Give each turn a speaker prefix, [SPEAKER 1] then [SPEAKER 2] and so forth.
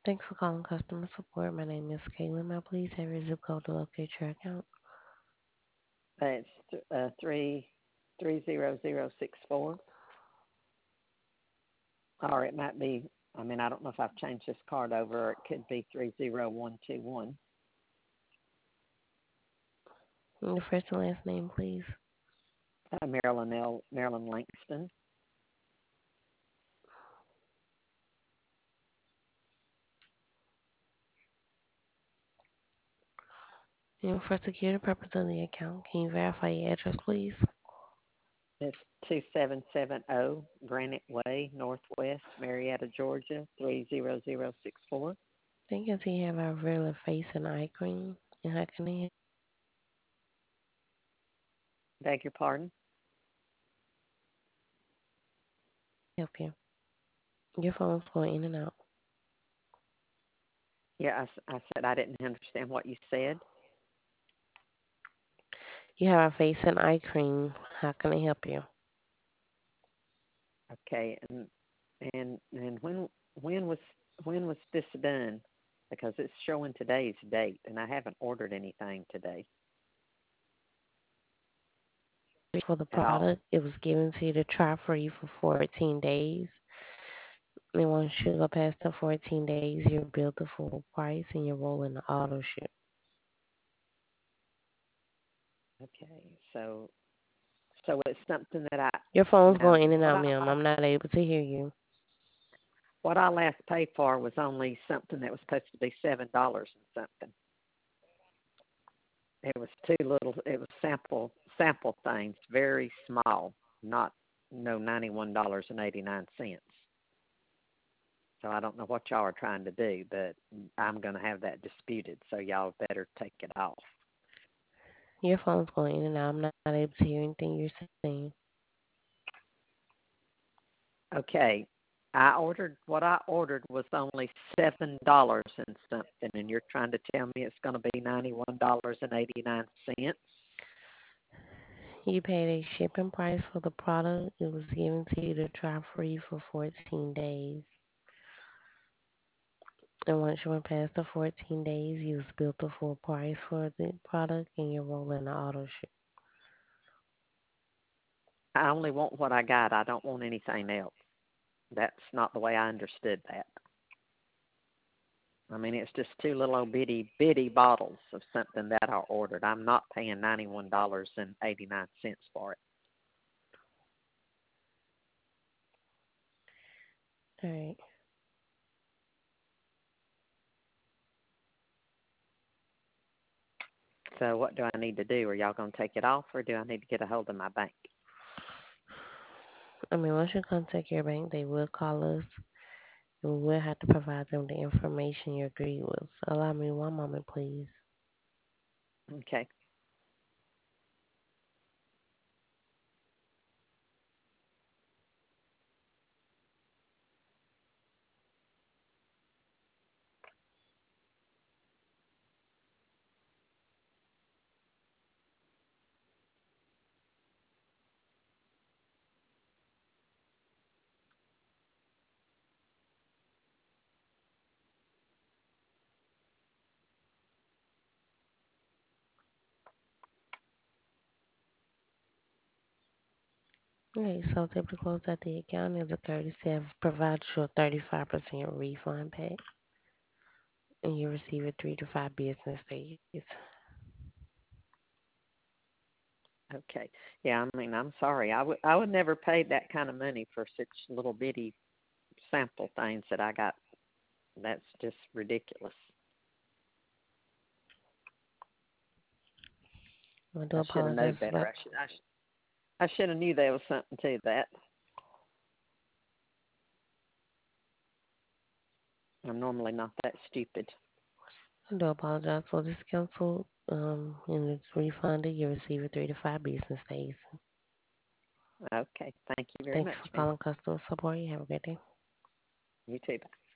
[SPEAKER 1] Thanks for calling customer support. My name is Caitlin. May I please have your zip code to locate your account?
[SPEAKER 2] It's 330064, or it might be. I mean, I don't know if I've changed this card over, or it could be 30121.
[SPEAKER 1] And your first and last name, please.
[SPEAKER 2] Marilyn Langston.
[SPEAKER 1] And for security purpose of the account, can you verify your address, please?
[SPEAKER 2] It's 2770 Granite Way, Northwest, Marietta, Georgia 30064.
[SPEAKER 1] Thank you. So you have our regular face and eye cream. And how can I
[SPEAKER 2] Beg your pardon?
[SPEAKER 1] help you? Your phone's going in and out.
[SPEAKER 2] Yeah, I said I didn't understand what you said.
[SPEAKER 1] You have our face and eye cream. How can I help you?
[SPEAKER 2] Okay, and when was this done? Because it's showing today's date, and I haven't ordered anything today
[SPEAKER 1] For the
[SPEAKER 2] at all.
[SPEAKER 1] product, it was given to you to try free for 14 days. And once you go past the 14 days, you're billed the full price and you're rolling the auto ship.
[SPEAKER 2] Okay, so it's something that I
[SPEAKER 1] Your phone's
[SPEAKER 2] now
[SPEAKER 1] going in and
[SPEAKER 2] what
[SPEAKER 1] out,
[SPEAKER 2] I
[SPEAKER 1] ma'am.
[SPEAKER 2] last
[SPEAKER 1] I'm not able to hear you.
[SPEAKER 2] what I last paid for was only something that was supposed to be $7 and something. It was too little. It was sample things, very small, not no $91.89. So I don't know what y'all are trying to do, but I'm going to have that disputed. So y'all better take it off.
[SPEAKER 1] Your phone's going in and out. I'm not able to hear anything you're saying.
[SPEAKER 2] Okay. What I ordered was only $7 and something, and you're trying to tell me it's going to be $91.89.
[SPEAKER 1] You paid a shipping price for the product. It was given to you to try free for 14 days. And once you went past the 14 days, you was billed the full price for the product and you're rolling the auto ship.
[SPEAKER 2] I only want what I got. I don't want anything else. That's not the way I understood that. I mean, it's just two little old bitty bottles of something that I ordered. I'm not paying $91.89 for it.
[SPEAKER 1] All right.
[SPEAKER 2] So what do I need to do? Are y'all going to take it off, or do I need to get a hold of my bank?
[SPEAKER 1] I mean, once you contact your bank, they will call us and we will have to provide them the information you agree with. Allow me one moment, please.
[SPEAKER 2] Okay.
[SPEAKER 1] Okay, so typically close out the account is a courtesy of provides you a 35% refund back and you receive it 3 to 5 business days.
[SPEAKER 2] Okay. Yeah, I mean, I'm sorry. I would never pay that kind of money for such little bitty sample things that I got. That's just ridiculous.
[SPEAKER 1] I do
[SPEAKER 2] I should have known
[SPEAKER 1] apologize
[SPEAKER 2] better.
[SPEAKER 1] about
[SPEAKER 2] I should have knew there was something to that. I'm normally not that stupid.
[SPEAKER 1] I do apologize for this cancel. And it's refunded. You receive it 3 to 5 business days.
[SPEAKER 2] Okay. Thank you very
[SPEAKER 1] Thanks
[SPEAKER 2] much,
[SPEAKER 1] for
[SPEAKER 2] ma'am.
[SPEAKER 1] calling customer support. You have a good day.
[SPEAKER 2] You too. Bye.